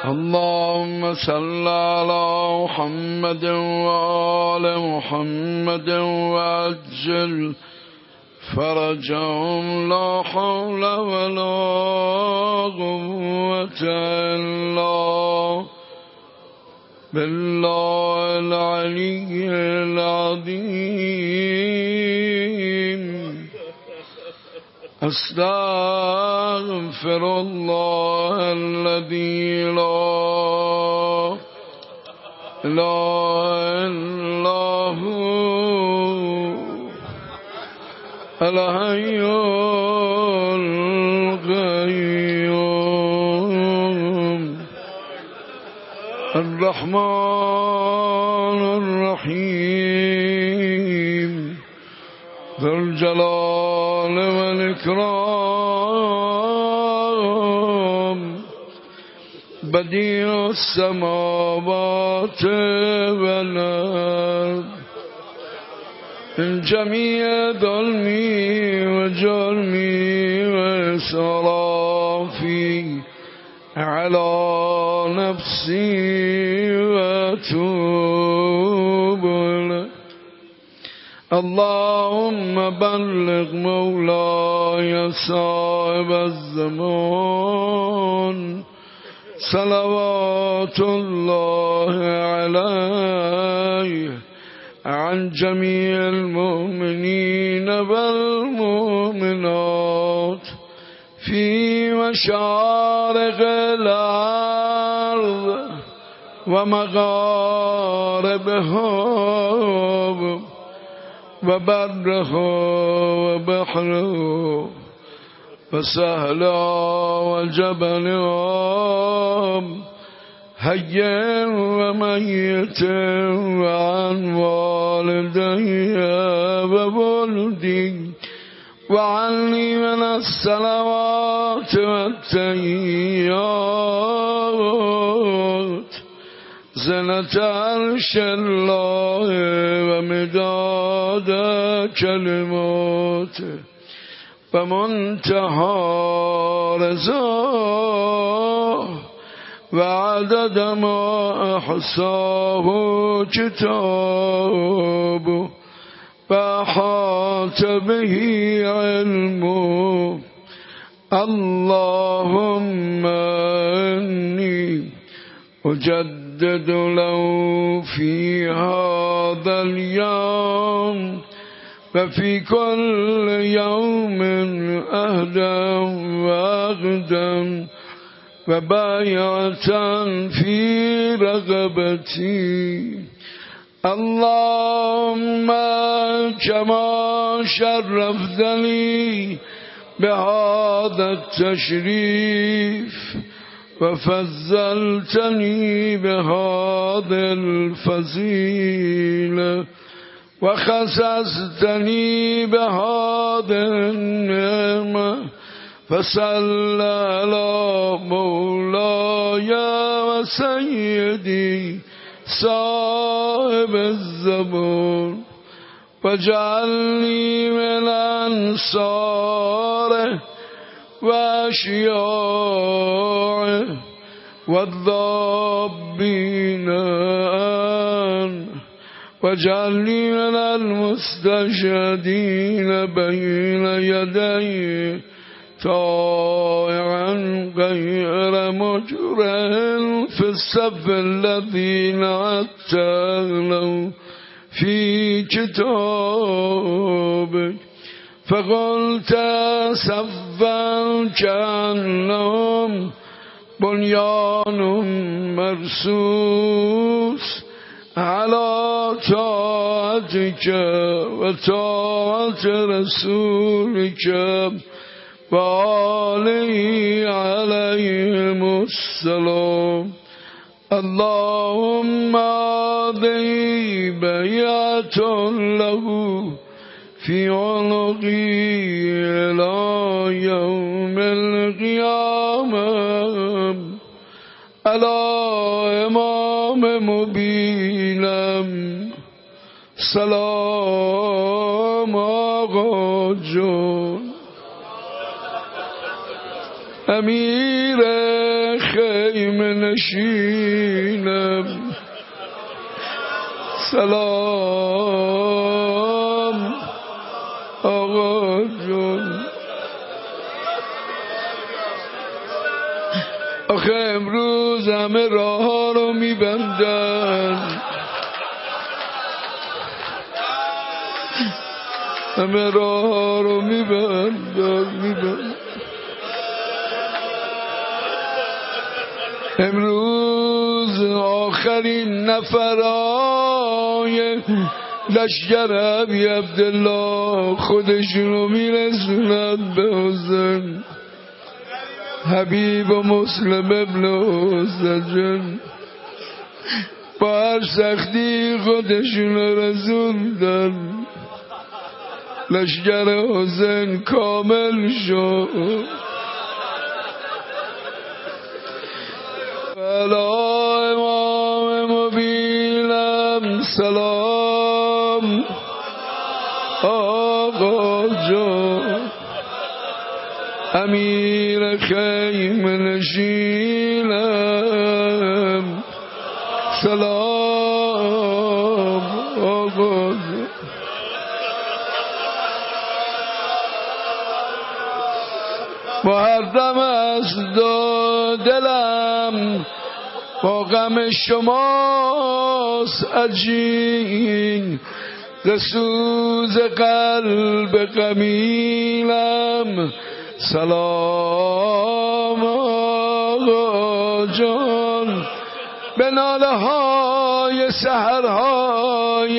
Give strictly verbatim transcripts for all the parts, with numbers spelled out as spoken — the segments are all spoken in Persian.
اللهم صل على محمد وآل محمد وعجل فرجهم لا حول ولا قوة إلا بالله العلي العظيم. أستغفر الله الذي لا إله إلا هو الحي القيوم الرحمن الرحيم ذو الجلال والإكرام بديع السماوات والأرض من جميع ظلمي وجرمي وإسرافي على نفسي وأتوب إليك. اللهم بلغ مولاي صاحب الزمان صلوات الله عليه عن جميع المؤمنين والمؤمنات في مشارق الأرض ومغاربها وبرها وبحرها وسهلها وجبلها حي وميت وعن والدي وولدي وعني من الصلوات والتحيات زنة عرش الله ومداد كلماته ومنتهى رضاه وعدد ما أحصاه كتابه وأحاط به علمه. اللهم إني أجدد له في هذا اليوم وفي كل يوم أهدا وأغدا وبايعة في رغبتي. اللهم كما شرفتني بهذا التشريف وفضلتني بهذا الفضيلة وخصصتني بهذا النعمة فصل على مولاي وسيدي صاحب الزمان واجعلني من أنصاره وأشياعه والضابين عنه واجعلني من المستشهدين بين يديه طائعا غير مجرم في الصف الذين أتلوا في كتابك فقلت صفا كأنهم بنيان مرصوص على طاعتك وطاعة رسولك وآله عليهم السلام. اللهم هذه بيعة له في عنقي إلى يوم القيامة على إمام مبينم سلام آقا جان امیر خیمه نشینم سلام آقا جون. آخه امروز همه راه ها رو میبندن، همه راه ها رو میبندن میبندن امروز آخرین نفرای لشگر ابی عبدالله خودشونو میرسونند به حسین حبیب و مسلم ابن حسین. با هر سختی خودشونو رسوندن، لشگر حسین کامل شد. بلا امام مبینم سلام آقا جان، امیر خیم نشینم سلام آقا جان. با هر دم از دو دلم با غم شماست عجین، ز سوز قلب غمینم سلام آقا جان. به ناله های سحرهای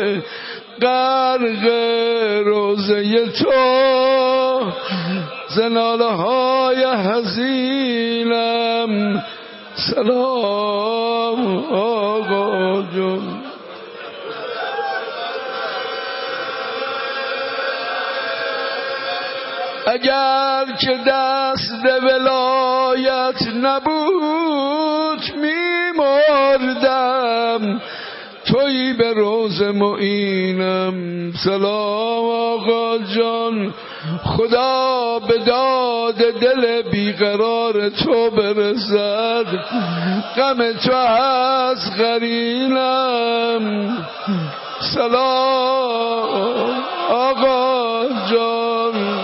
غرق روضه تو، ز ناله های حزینم سلام آقا جان. اگر که دست ولایت نبود میمردم، تویی به روز معینم سلام آقا جان. خدا به داد دل بیقرار تو برسد، غم تو از قرینم سلام آقا جان.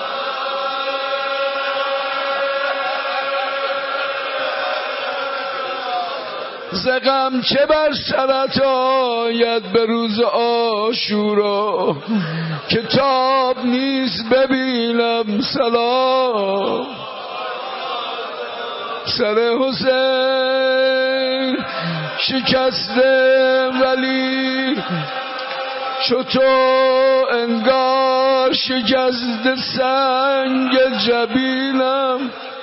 ز غم چه بر سرت آید به روز عاشورا، که تاب نیست ببینم سلام. سر حسین شکسته ولی چو تو انگار شکسته سنگ جبینم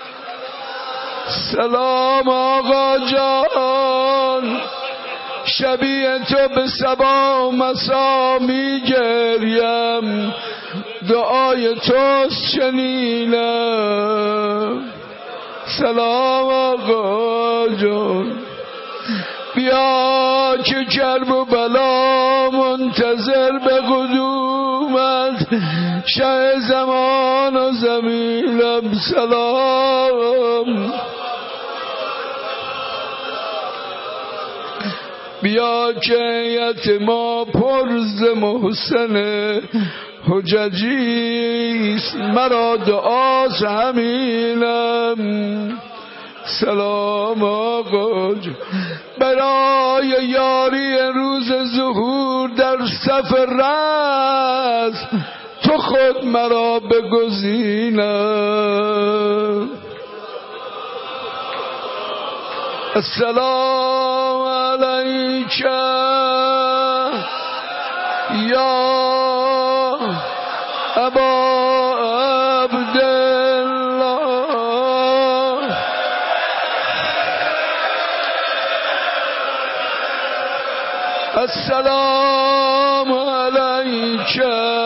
سلام آقا جان. شبیه تو به صبا مسا می گریم، دعای توست شنیدم سلام آقا جان. بیا که کرب و بلا منتظر به قدومت، شه زمان و زمینم سلام. بیا که یتما پرز محسن حججیست، مرا دعاست همینم سلام آقا جان. برای یاری روز ظهور در صف رسم، تو خود مرا بگزینم. السلام علیک یا ابا عبدالله. السلام علیک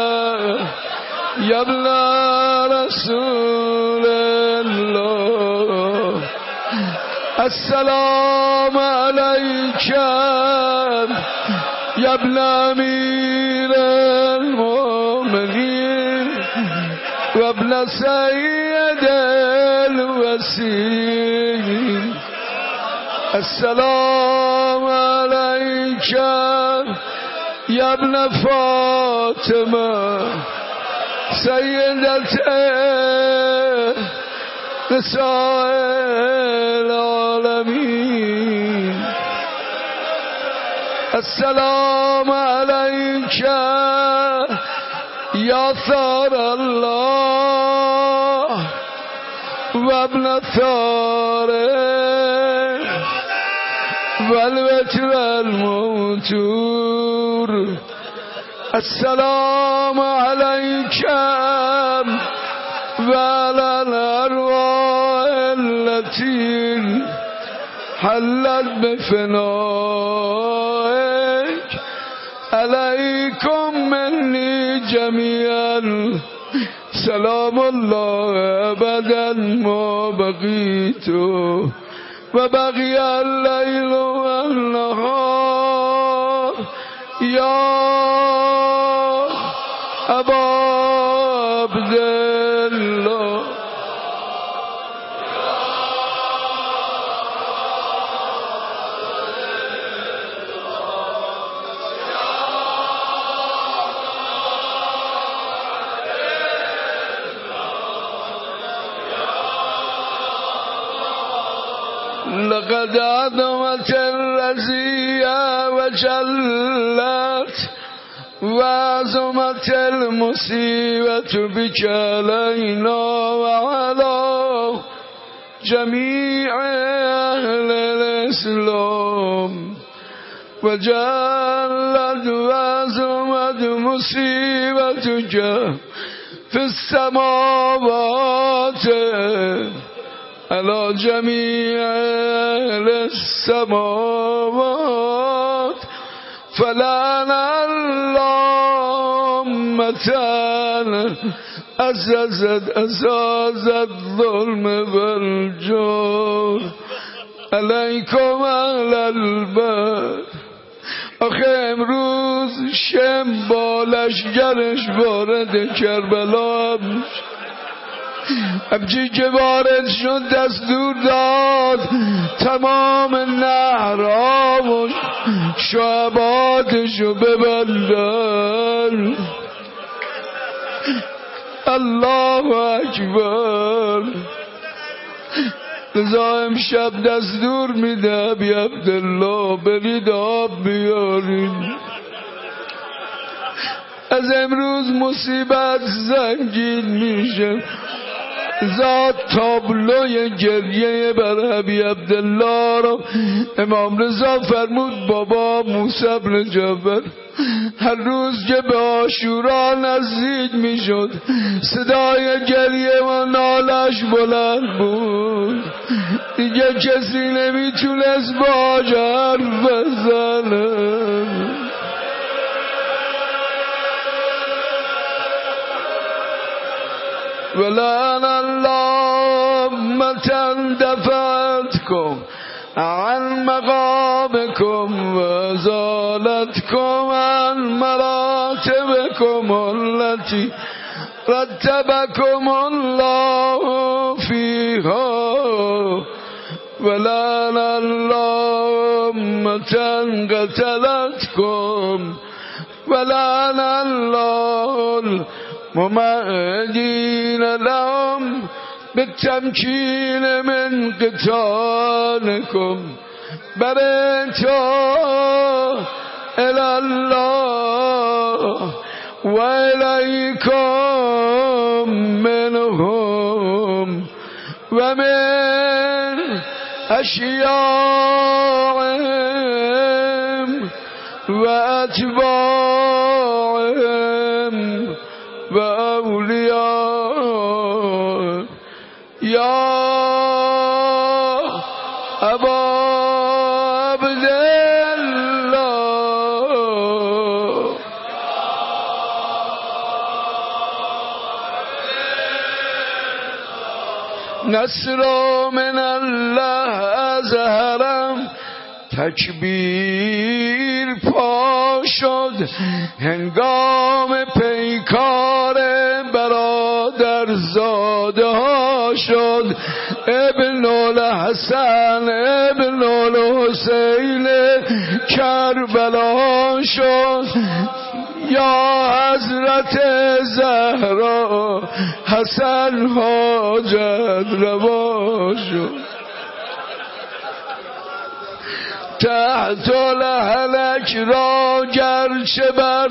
یا ابن رسول الله. السلام علیک یا ابن امیر المؤمنین و ابن سید الوسیل. السلام علیک یا ابن فاطمه سیدت نساء العالمین. السلام علیک یا ثار الله و ابن ثاره و الوتر الموتور. السلام علیک و علی الارواح التي حلت بفنائک علیکم منی جمیعا سلام الله ابدا ما بقیت و بقی اللیل و النهار یا ابا عبدالله. لقد عظمت الرزية وجلت وعظمت المصيبة بك علينا وعلى جميع أهل الإسلام وجلت وعظمت مصيبتك في السماوات على جميع أهل السماوات فلعن الله أمة أسست أساس الظلم والجور علیکم اهل البر. آخه امروز شم با لشگرش وارد کربلا میشه. همچی که وارد شد دستور داد تمام نهرها و شعباتشو ببندن. الله اکبر. لذا امشب دستور میده بی عبدالله برید آب بیارین. از امروز مصیبت زنگین میشه. ذات تابلوی گریه بر حبیب عبدالله رو امام رضا فرمود بابا موسی بن جعفر هر روز که به عاشورا نزدیک میشد صدای گریه و نالش بلند بود. دیگه کسی نمیتونست باهاش حرف بزنه. ولعن الله أمة دفعتكم عن مقامكم وزالتكم عن مراتبكم التي رتبكم الله فيها. ولعن الله أمة قتلتكم ولعن الله ممهدين لهم بالتمكين من قتالكم برئتوا إلى الله وإليكم منهم ومن أشياعهم وأتباعهم وأولياء يا أبا عبدالله. نصر من الله ظهرم تکبیر پا شد هنگام پیکار برادر زاده ها شد. ابن الحسن ابن حسین کربلا شد، یا حضرت زهرا حسن حاجت روا شد. تحت الحلک را گرچه بر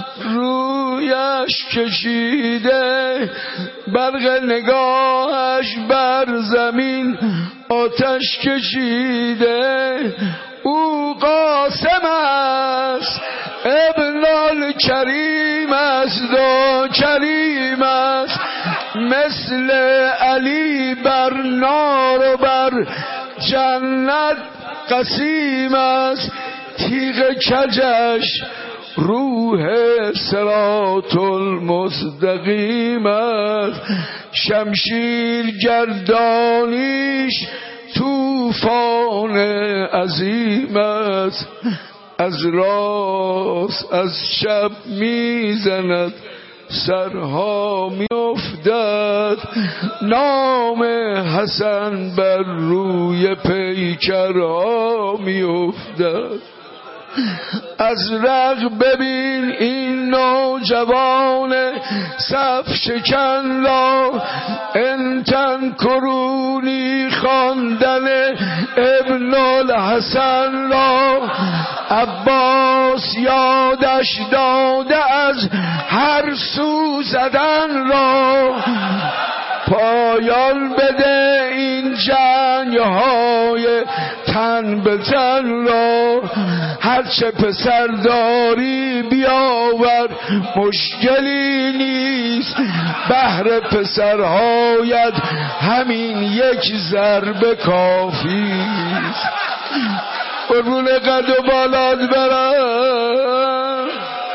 رویش کشیده، برق نگاهش بر زمین آتش کشیده. او قاسم است ابن الکریم است و کریم است، مثل علی بر نار و بر جنت قسیم است. تیغ کجش روح صراط المستقیم است، شمشیر گردانیش طوفان عظیم است. از راست از شب میزند سرها میافتد، نام حسن بر روی پیکرها میافتد. از رق ببین این نوجوان صف شکن را، انتن کرونی خواندن ابن الحسن را. عباس یادش داده از هر سو زدن را، پایان بده این جنگ های تن به تن را. هرچه پسر داری بیاور مشکلی نیست، بهر پسرهایت همین یک ضربه کافیست. قربون قد و بالات برم،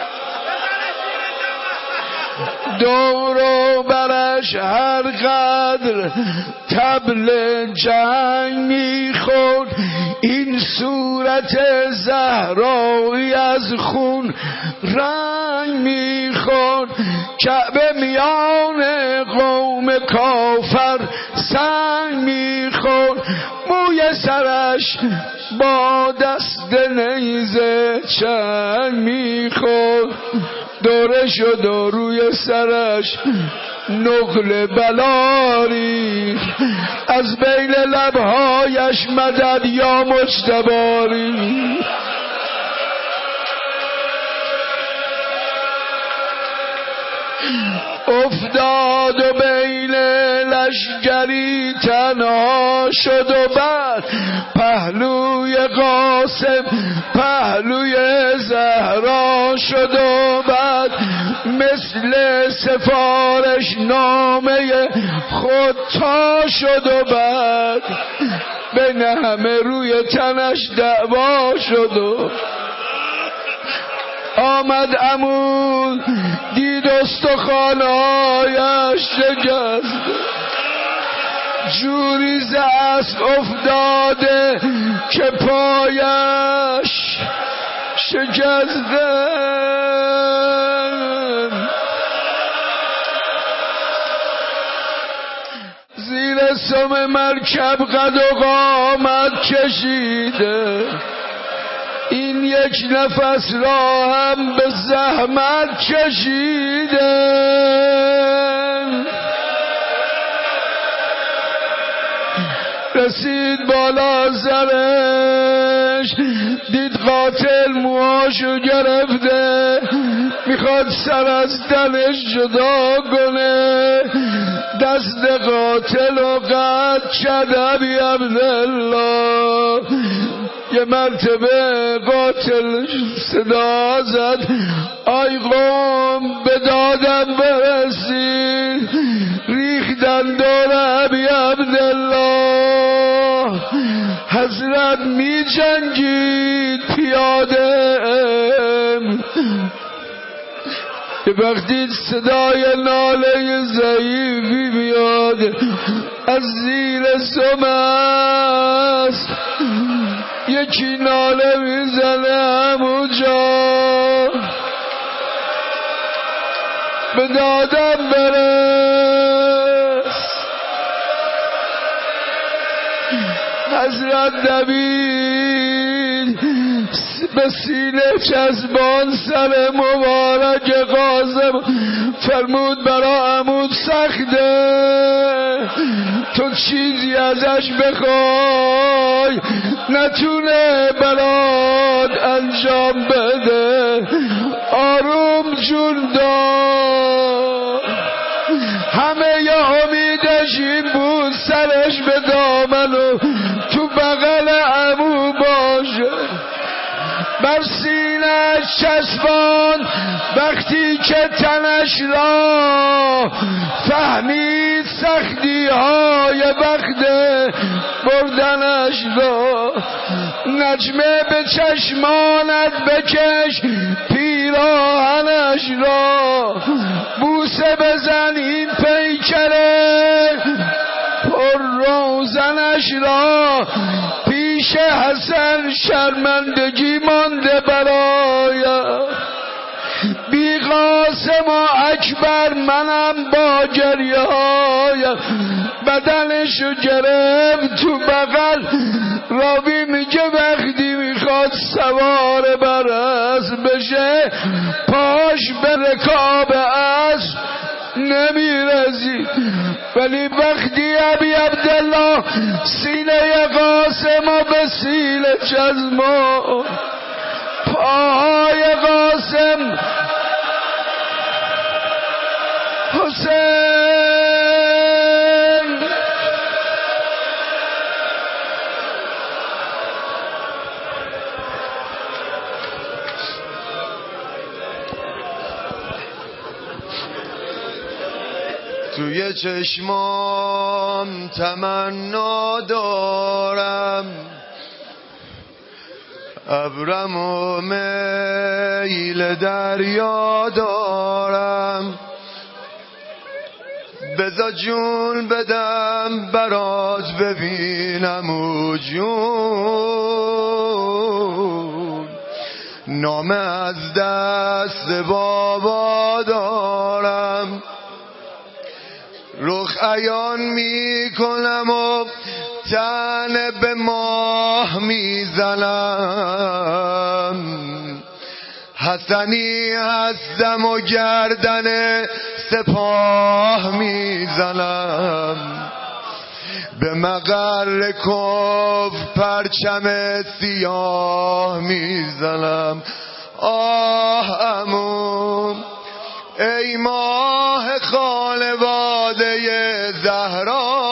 دور و برش هر قدر طبل جنگ میخورد، این صورت زهرایی از خون رنگ میخورد. کعبه میان قوم کافر سنگ میخورد، موی سرش با دست نیزه چنگ میخورد. دوره شد و روی سرش نقل بلاری، از بین لبهایش مدد یا مجتباری. افتاد و بین لشگری تنها شد و بعد پهلوی قاسم پهلوی زهرا شد و بعد مثل سفارش نامه خود تا شد و بعد بین همه روی تنش دعوا شد و آمد عمود دید استخوان‌هایش شکست، جوری ز اسب افتاده که پایش شکسته. زیر سم مرکب قد و قامت کشیده، این یک نفس را هم به زحمت کشیده. رسید بالا سرش دید قاتل موهاشو گرفته، میخواد سر از تنش جدا کنه. دست قاتل و قد شدبی عبدالله. یه مرتبه قاتل صدا زد آی قوم به دادم برسید، ریختن دور ابی عبدالله. حضرت می جنگید پیاده، یه وقتی صدای ناله ضعیفی بیاد از زیر سم است، یکی ناله میزنه همونجا به دادم برس. حضرت نبی به سینه چسبان سر مبارک قاسم فرمود برا عمود سخته تو چیزی ازش بخوای نتونه برات انجام بده آروم جون دار همه یا امیدش این بود سرش به دامن و تو بغل عمو باشه بر سینه‌اش چسبان وقتی که تنش را فهمید سختی های وقت بردنش را نجمه به چشمانت بکش پیراهنش را بوسه بزن این پیکره پر روزنش را پیش حسن شرمندگی مانده برایم بی قاسم و اکبر منم با گریه هایم بدنشو گرفت تو بغل راوی میگه وقتی میخواد سوار بر اسب بشه پاش به رکاب اسب نمیرزید ولی وقتی ابی عبدالله سینه قاسم و به سینه چزما پاهای قاسم حسین توی چشمام تمنا دارم ابرم و میل دریا دارم بذار جون بدم برات ببینم و جون نامه از دست بابا دارم رخ عیان می کنم و تن به ماه می زنم حسنی هستم و گردن سپاه می زنم به مقر کف پرچم سیاه می زنم آه عمو ای ماه خانواده زهرا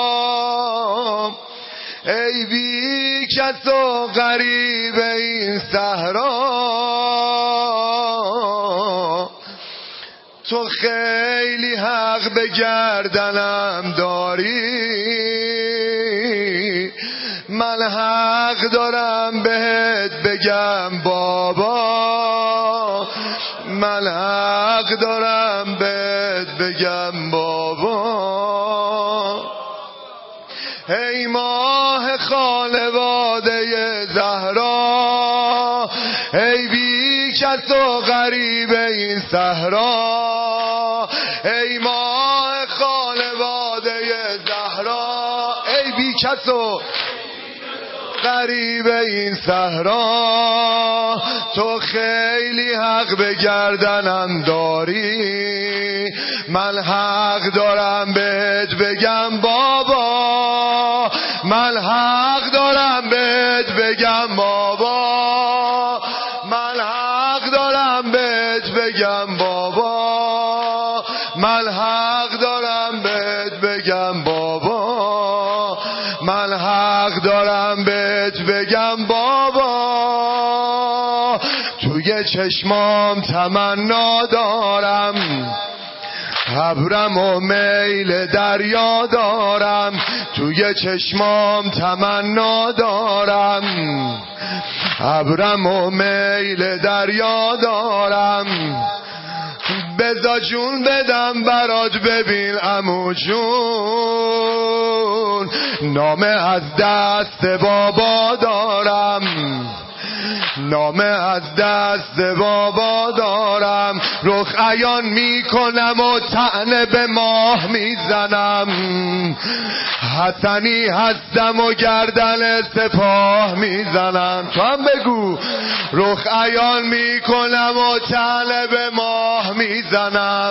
ای بی کس و غریب این صحرا تو خیلی حق به گردنم داری من حق دارم بهت بگم بابا من حق دارم بهت بگم بابا ای ماه خانواده زهرا ای بی کس و غریب این صحرا ای ماه خانواده زهرا ای بی کس و غریب این صحرا تو خیلی حق به گردنم داری من حق دارم بهت بگم بابا من حق دارم بهت بگم بابا من حق دارم بهت بگم بابا من حق دارم بهت بگم بابا من حق دارم بهت بگم بابا توی چشمام تمنا دارم ابرم و میل دریا دارم توی چشمام تمنا دارم ابرم و میل دریا دارم بذار جون بدم برات ببین عمو جون نامه از دست بابا دارم نامه از دست بابا دارم، رخ عیان میکنم و طعنه به ماه میزنم. حسنی هستم و گردن سپاه میزنم. تو هم بگو. رخ عیان میکنم و طعنه به ماه میزنم.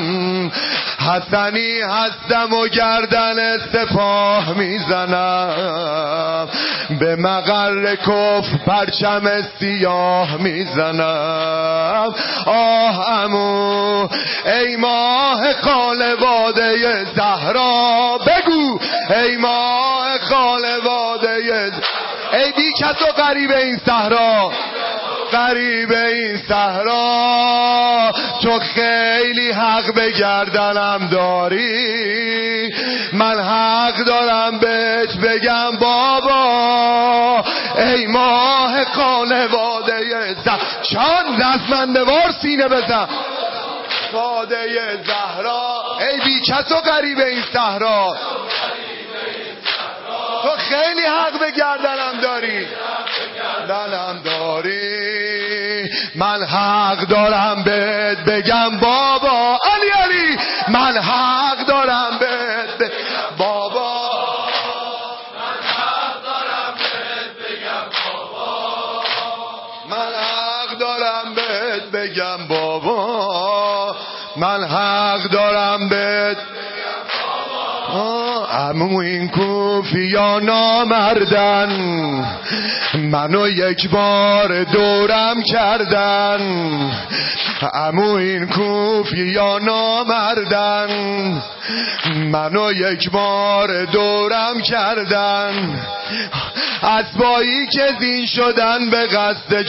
حسنی هستم و گردن سپاه میزنم. به مقر کفر پرچم سیاه میزنم. آه عمو ای ماه خانواده زهرا، بگو ای ماه خانواده، ای بی کس و غریب این صحرا، غریب این صحرا، تو خیلی حق به گردنم داری، من حق دارم بهت بگم بابا ای ماه خانواده زهرا. چند دستمندوار سینه بزن. خانواده زهرا، ای بی کس و غریب این صحرا، تو خیلی حق به گردنم داری، گردنم داری، من حق دارم بهت بگم بابا علی علی، من حق دارم بهت بگم بابا، من حق دارم بهت بگم بابا، من حق دارم بهت بگم بابا، من حق دارم بهت عمو این کوفیا نامردن، منو یک بار دورم کردن. عمو این کوفیا نامردن، منو یک بار دورم کردن. اسبایی که زین شدن به قصد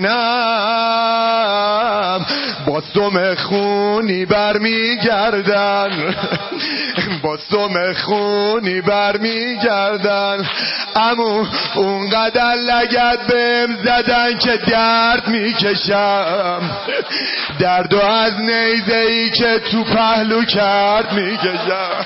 جونم، با سم خونی برمیگردن، با سم خونی برمیگردن. عمو اونقدر لگد بهم زدن که درد میکشم، دردو از نیزه‌ای که تو پهلو کرد میکشم.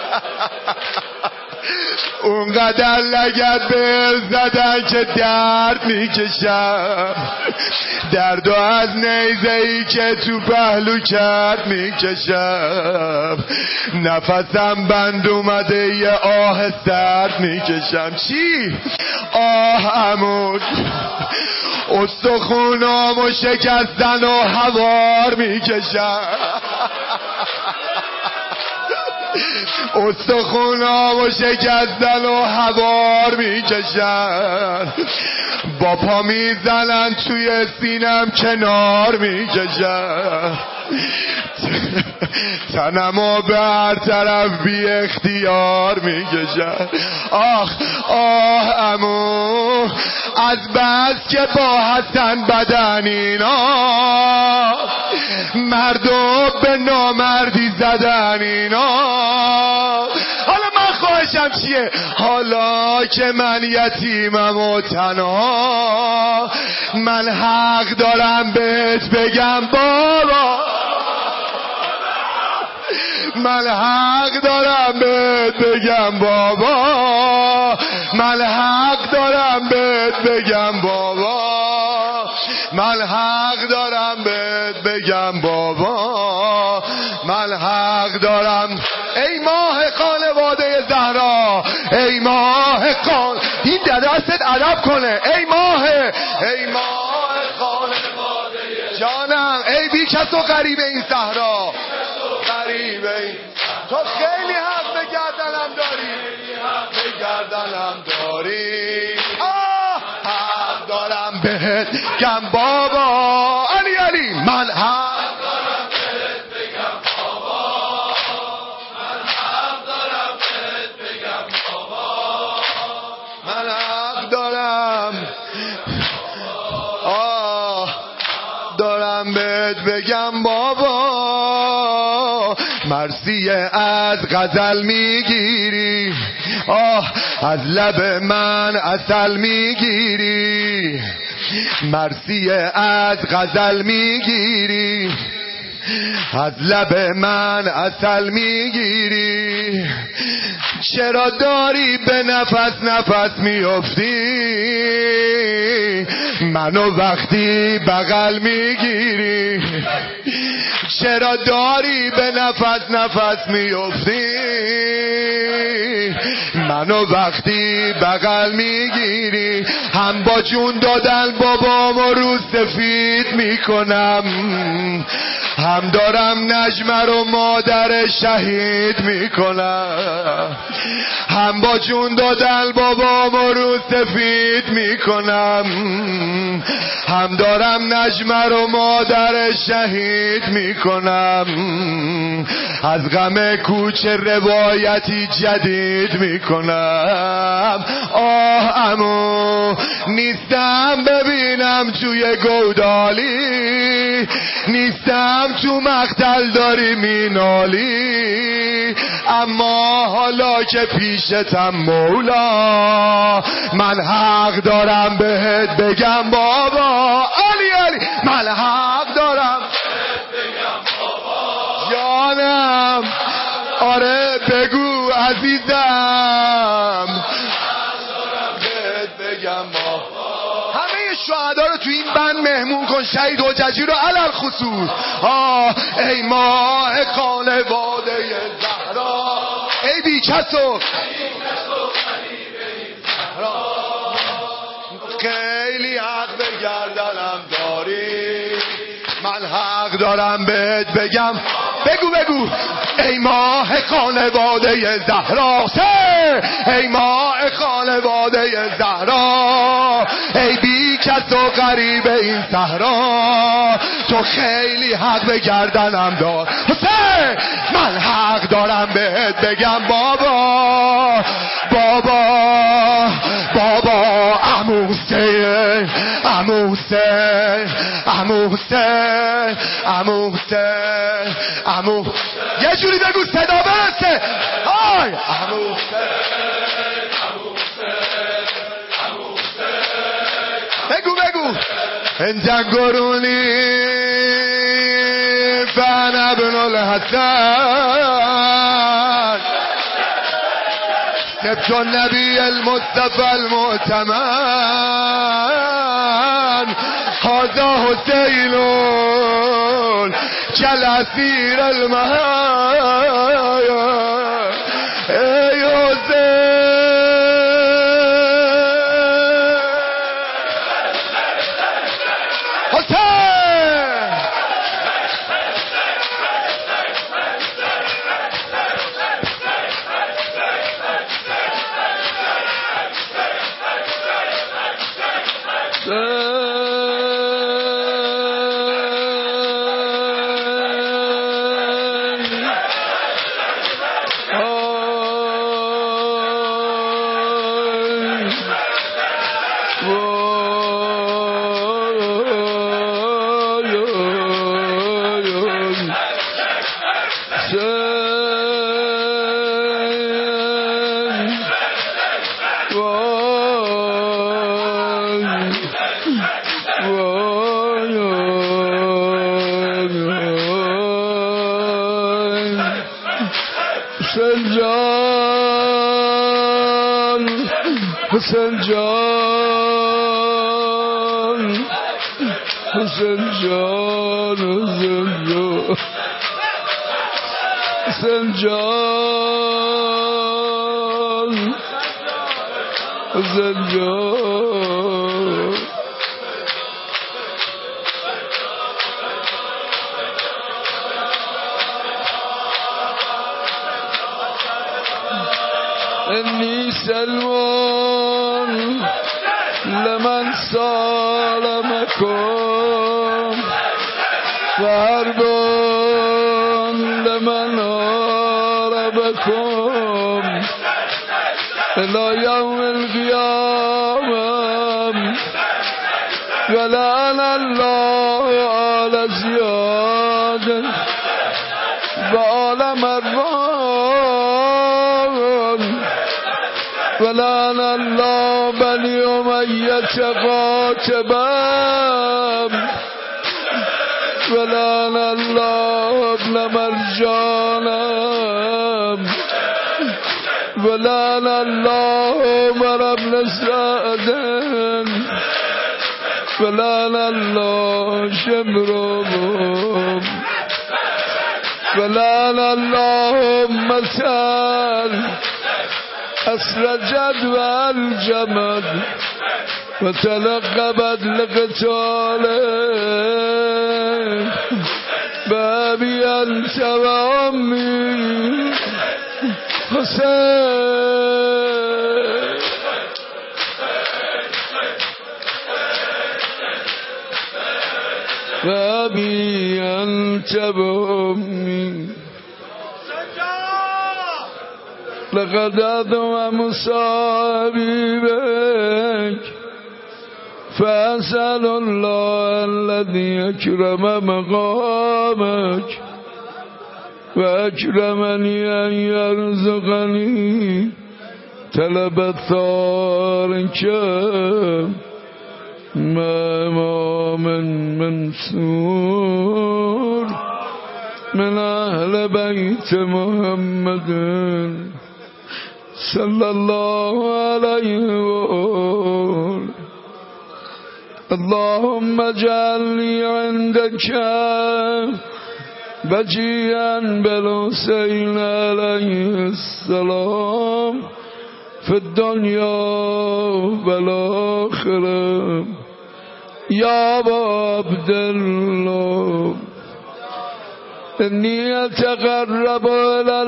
اونقدر لگد بهم زدن که درد میکشم، دردو از نیزه‌ای که تو پهلو کرد میکشم. نفسم بند اومده یه آه سرد میکشم. چی؟ آه عمود استخونامو شکستن و هوار میکشم، استخونامو شکستن و هوار میکشن. با پا میزنن توی سینم کنار میکشن. تنمو به هر طرف بی اختیار میکشن. آخ آه عمو از بس که با حسن بدن اینا، مردم به نامردی زدن اینا. حالا من خواهشم چیه؟ حالا که من یتیمم و تنها، من حق دارم بهت بگم بابا، من حق دارم بهت بگم بابا، من حق دارم بهت بگم بابا، من حق دارم بهت بگم بابا، من حق دارم. ای ماه خانواده زهرا، ای ماه خان، این دستت ادب کنه. ای ماه، ای ماه خانواده جانم، ای بی کس و غریب این صحرا، غریب این، تو خیلی حق به گردنم داری، حق به گردنم داری. آه حق دارم بهت گم بابا علی علی، من حق دارم بهت بگم بابا، من حق دارم بهت بگم بابا، من حق دارم آه دارم بهت بگم بابا. مرثیه از غزل میگیری، آه از لب من عسل میگیری، مرثیه از غزل میگیری، از لب من عسل میگیری. چرا داری به نفس نفس میافتی، منو وقتی بغل میگیری چرا داری به نفس نفس میفتی منو وقتی بغل میگیری هم با جون دادن بابامو رو سفید میکنم هم دارم نجمه رو مادر شهید میکنم هم با جون دادن بابامو رو سفید میکنم هم دارم نجمه رو مادر شهید میکنم از غم کوچه روایتی جدید میکنم آه امو نیستم ببینم توی گودالی نیستم تو مقتل داری مینالی اما حالا که پیشتم مولا من حق دارم بهت بگم بابا علی علی من حق دارم بگم بابا جانم آره بگو عزیزم بهت بگم بابا همه شهدا رو تو این بند مهمون کن شهید حججی رو علل خصوص آه ای ماه خانواده زهرا ای بی کسو خیلی حق به گردنم داری من حق دارم بهت بگم بگو بگو ای ماه خانواده زهرا سه ای ماه خانواده زهرا ای بی کس و غریب این صحرا تو خیلی حق به گردنم دار سه من حق دارم بهت بگم بابا بابا بابا عمو حسین عمو حسین عمو حسین عمو حسین عمو یه جوری بگو صدا برسه آی عمو حسین عمو حسین عمو حسین بگو بگو انت قرونی فانا ابن الحسن سبت النبي المصطفى المؤتمن هذا حسين كالأسير المهايا اي حسين حسین جان حسین جان حسین جان حسین جان انی سلمان لمن سالمكم وحرب لمن هاربكم إلى يوم القيامة ولعن الله على زياد وآل مروان ولعن الله بني أمية قاتبا ولعن الله ابن مرجان ولعن الله عمر بن سعد فلان الله شمرهم فلان اللهم سال أسرجت والجمد وتلقبت لقتاله بابي أنت وأمي حسين بابي أنت وأمي لقد أضوى مصابي بك فأسأل الله الذي أكرم مقامك وأكرمني أن يرزقني طلب ثارك ما إمام منصور من أهل بيت محمد صلى الله عليه وآله. اللهم اجعلني عندك بجيا بالحسين عليه السلام في الدنيا والآخرة يا أبا عبد الله. إني أتقرب إلى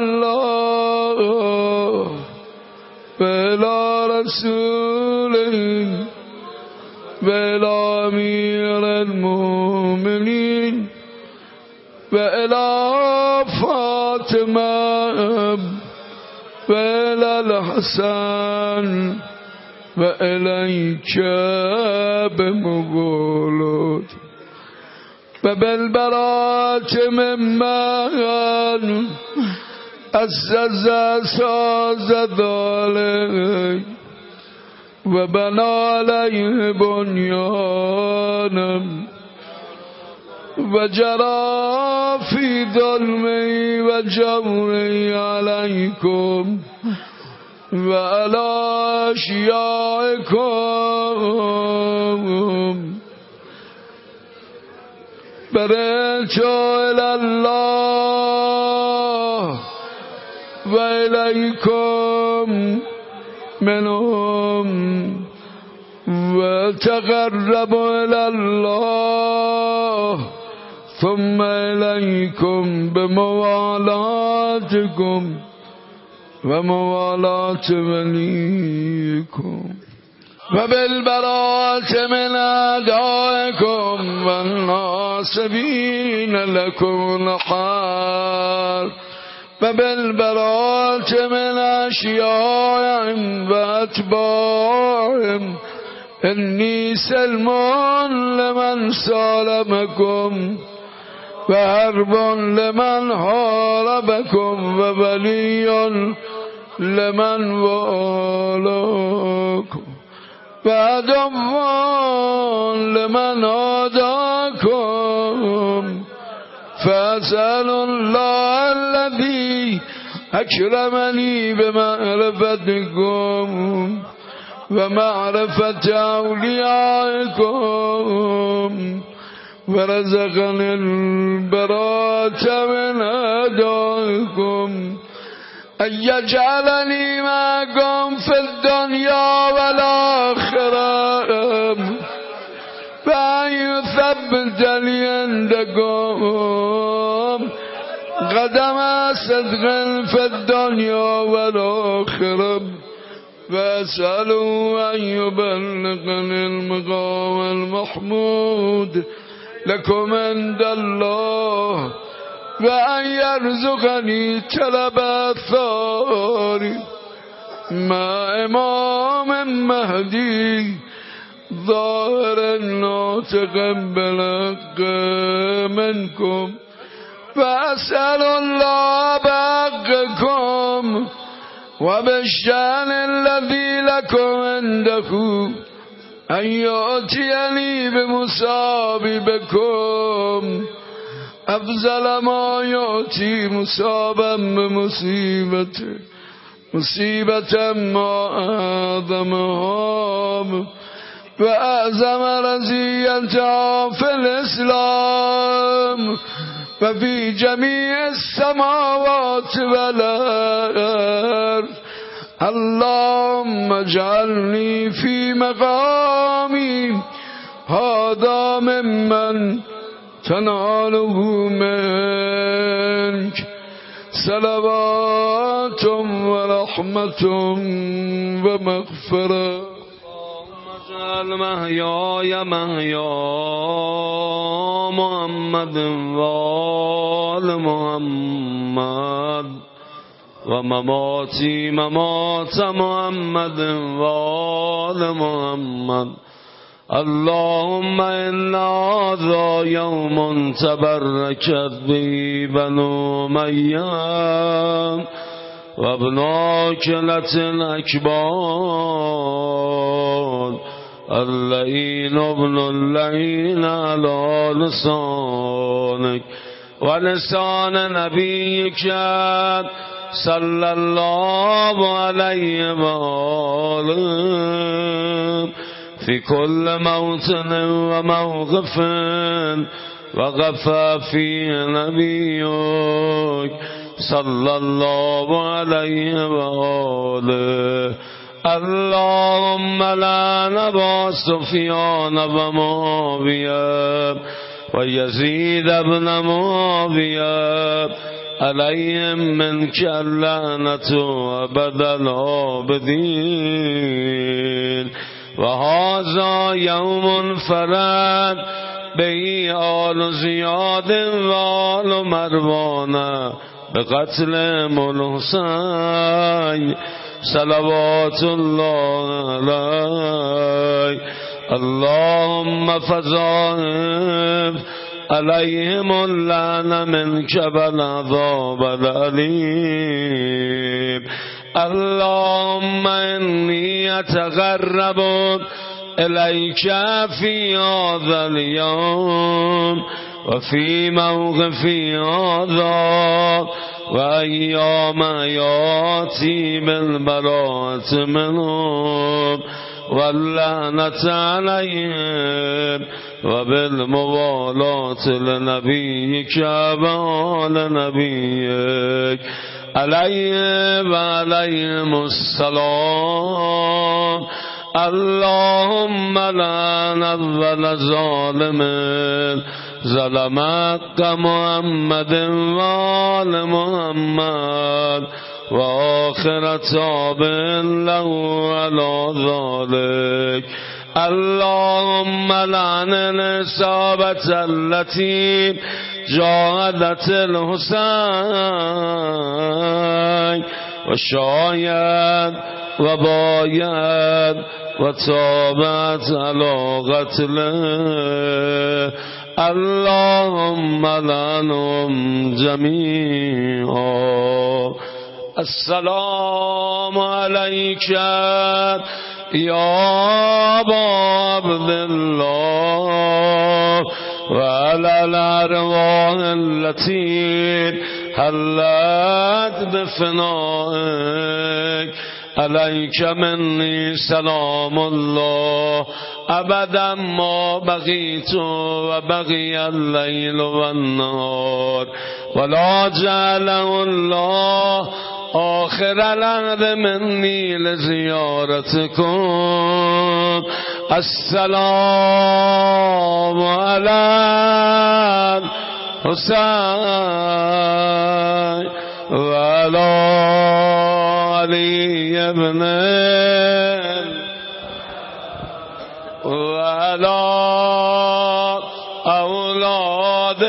الله وإلى رسوله وإلى أمير المؤمنين وإلى فاطمة وإلى الحسن وإليك بمقولات وبالبراءة ممن أسس أساس ذلك وبنى عليه بنيانا وجرى في ظلمي وجوري عليكم وعلى أشيائكم برئت إلى الله وإليكم منهم وتقرب إلى الله ثم إليكم بموالاتكم وموالاة وليكم وبالبراءة من أعدائكم والناصبين لكم الحال وبالبراءة من أشيائهم وأتباعهم إني سلم لمن سالمكم وحرب لمن حاربكم وولي لمن والاكم وعدو لمن عاداكم فأسأل الله الذي أكرمني بمعرفتكم ومعرفة أوليائكم ورزقني البراءة من أعدائكم أن يجعلني معكم في الدنيا والآخرة وأن يثبتني عندكم قدم صدق في الدنيا والآخرة وأسأله أن يبلغني المقام المحمود لكم عند الله وأن يرزقني طلب الثار مع إمام مهدي ظاهر ناطقا بالحق منكم وأسأل الله بحقكم وبالشأن الذي لكم عنده أن يأتيني بمصابكم أفضل ما يأتي مصابا و اعظم رضیتا فی الاسلام و فی جمیع السماوات والارض. اللهم اجعلنی فی مقامی هذا ممن تناله منك صلوات و رحمت و مغفرة. اجعل محیای محیا محمد و آل محمد و مماتی ممات محمد و آل محمد. اللهم إن هذا يوم تبركت به بنو أمية وابن عاكلة الأكباد اللعين ابن اللعين على لسانك ولسان نبيك صلى الله عليه وآله في كل موطن وموقف وقف فيه نبيك صلى الله عليه وآله. اللهم لعن أبا سفيان ومعاوية ويزيد بن معاوية عليهم منك اللعنة أبد العابدين. وهذا يوم فرد به آل زياد وآل مروان بقتل الحسين صلوات الله عليه. اللهم فضائب عليهم اللعنة منك والعذاب الأليم. اللهم إني أتقرب إليك في هذا اليوم وفي موقفي هذا وأيام ياتي بالبراءة منهم واللعنة عليهم وبالموالاة لنبيك وآل نبيك عليه وعليهم السلام. اللهم لعن أول ظالم ظلمك محمد وآل محمد وآخر تاب له على ذلك. اللهم لعن الإصابة التي جاهدت الحسين وشايد وبايد وتابت على قتله. اللهم لعنهم جميعا. السلام عليك يا أبا عبد الله وعلى الأرواح التي حلت بفنائك. عليك مني سلام الله أبدا ما بقيت وبقي الليل والنهار ولا جعله الله آخر العهد مني لزيارتكم. السلام على الحسين وعلى علي بن وعلى أولاد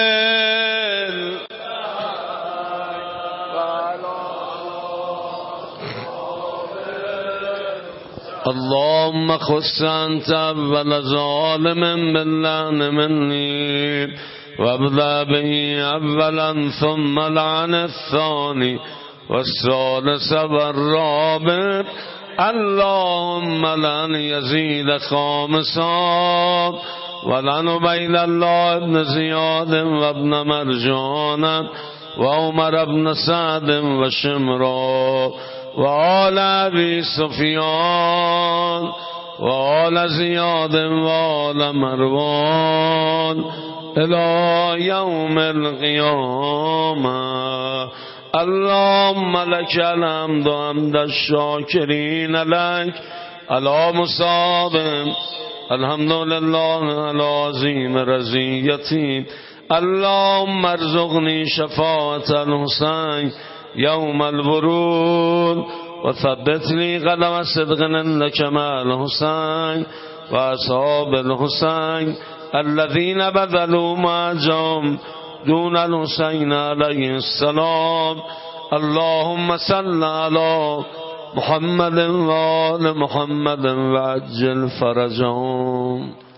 اللهم خص أنت أول ظالم باللعن مني وابدأ به أولا ثم لعن الثاني والثالث والرابع. اللهم لعن يزيد خامسا ولعن عبيد الله بن زياد وابن مرجان وعمر بن سعد وشمرا وآل أبي سفيان وآل زياد وآل مروان إلى يوم القيامة. اللهم لك الحمد حمد الشاكرين لك على مصاب. الحمد لله على عظيم رضيتي. اللهم ارزقني شفاعة الحسين يوم الورود وثبت لي قدم صدق عندك مع الحسين وأصحاب الحسين الذين بذلوا معهم دون الحسين عليه السلام. اللهم صل على محمد وآل محمد وعجل فرجهم.